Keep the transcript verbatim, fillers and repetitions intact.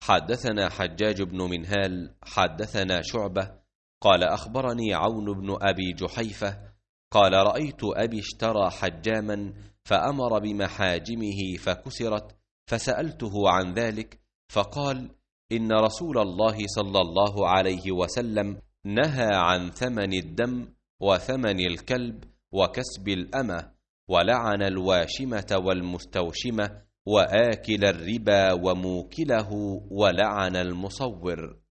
حدثنا حجاج بن منهال حدثنا شعبة قال أخبرني عون بن أبي جحيفة قال رأيت أبي اشترى حجاما فأمر بمحاجمه فكسرت، فسألته عن ذلك فقال إن رسول الله صلى الله عليه وسلم نهى عن ثمن الدم وثمن الكلب وكسب الأمة، ولعن الواشمة والمستوشمة وآكل الربا وموكله، ولعن المصور.